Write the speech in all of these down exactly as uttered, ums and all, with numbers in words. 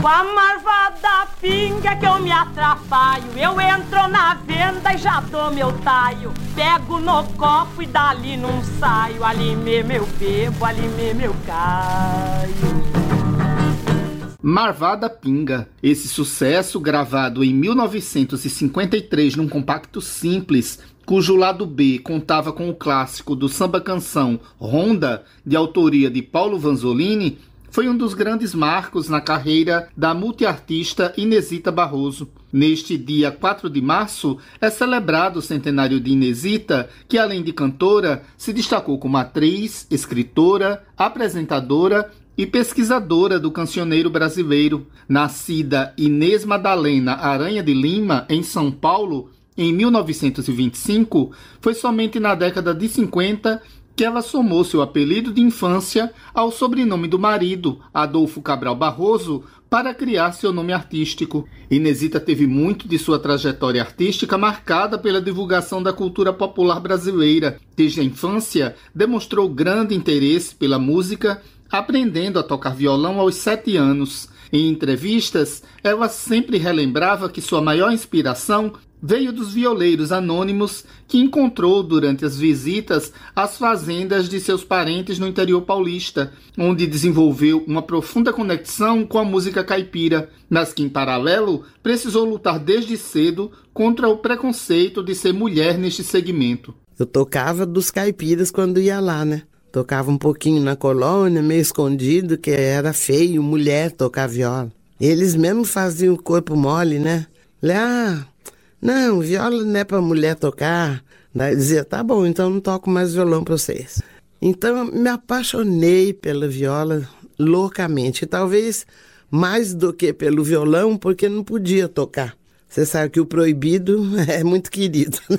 Com a marvada pinga que eu me atrapalho, eu entro na venda e já dou meu taio. Pego no copo e dali não saio, ali mesmo eu bebo, ali mesmo eu caio. Marvada Pinga. Esse sucesso, gravado em mil novecentos e cinquenta e três num compacto simples, cujo lado B contava com o clássico do samba-canção Ronda, de autoria de Paulo Vanzolini, foi um dos grandes marcos na carreira da multiartista Inesita Barroso. Neste dia quatro de março, é celebrado o centenário de Inesita, que além de cantora, se destacou como atriz, escritora, apresentadora e pesquisadora do cancioneiro brasileiro. Nascida Inês Madalena Aranha de Lima, em São Paulo, em mil novecentos e vinte e cinco, foi somente na década de cinquenta que ela somou seu apelido de infância ao sobrenome do marido, Adolfo Cabral Barroso, para criar seu nome artístico. Inesita teve muito de sua trajetória artística marcada pela divulgação da cultura popular brasileira. Desde a infância, demonstrou grande interesse pela música, aprendendo a tocar violão aos sete anos. Em entrevistas, ela sempre relembrava que sua maior inspiração veio dos violeiros anônimos que encontrou durante as visitas às fazendas de seus parentes no interior paulista, onde desenvolveu uma profunda conexão com a música caipira, mas que, em paralelo, precisou lutar desde cedo contra o preconceito de ser mulher neste segmento. Eu tocava dos caipiras quando ia lá, né? Tocava um pouquinho na colônia, meio escondido, que era feio, mulher tocar viola. Eles mesmo faziam o corpo mole, né? Ah, não, viola não é pra mulher tocar. Daí dizia, tá bom, então não toco mais violão pra vocês. Então me apaixonei pela viola loucamente. Talvez mais do que pelo violão, porque não podia tocar. Você sabe que o proibido é muito querido, né?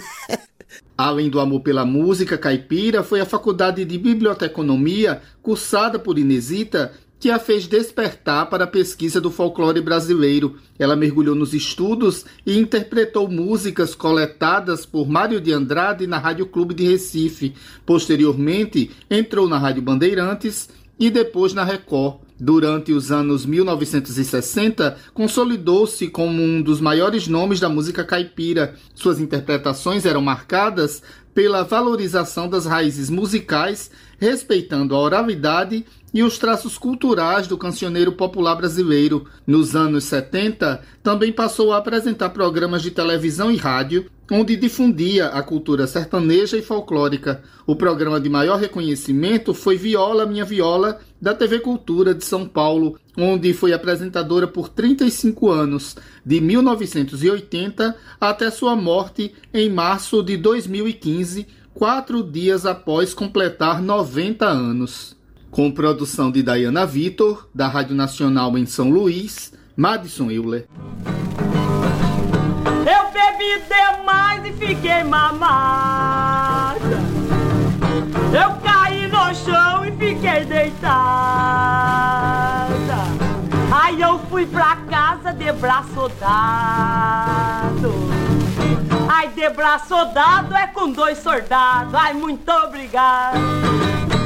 Além do amor pela música caipira, foi a Faculdade de Biblioteconomia, cursada por Inesita, que a fez despertar para a pesquisa do folclore brasileiro. Ela mergulhou nos estudos e interpretou músicas coletadas por Mário de Andrade na Rádio Clube de Recife. Posteriormente, entrou na Rádio Bandeirantes e depois na Record. Durante os anos mil novecentos e sessenta, consolidou-se como um dos maiores nomes da música caipira. Suas interpretações eram marcadas pela valorização das raízes musicais, respeitando a oralidade e os traços culturais do cancioneiro popular brasileiro. Nos anos setenta, também passou a apresentar programas de televisão e rádio, onde difundia a cultura sertaneja e folclórica. O programa de maior reconhecimento foi Viola Minha Viola, da T V Cultura de São Paulo, onde foi apresentadora por trinta e cinco anos, de mil novecentos e oitenta até sua morte em março de dois mil e quinze, quatro dias após completar noventa anos. Com produção de Diana Vitor, da Rádio Nacional em São Luís, Madison Euler. Eu bebi demais e fiquei mamada. Eu caí no chão e fiquei deitada. Aí eu fui pra casa de braço dado. Ai, de braço dado é com dois soldados. Ai, muito obrigado.